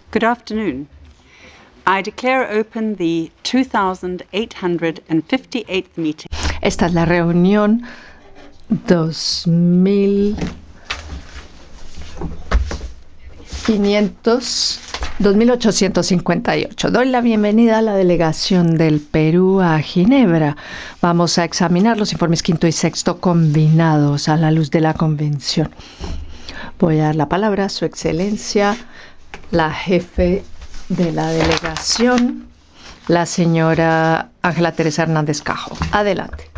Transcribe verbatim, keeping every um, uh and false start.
Good afternoon. I declare open the two thousand eight hundred fifty-eighth meeting. Esta es la reunión dos mil ochocientos cincuenta y ocho. Doy la bienvenida a la delegación del Perú a Ginebra. Vamos a examinar los informes quinto y sexto combinados a la luz de la convención. Voy a dar la palabra a Su Excelencia, la jefe de la delegación, la señora Ángela Teresa Hernández Cajo. Adelante.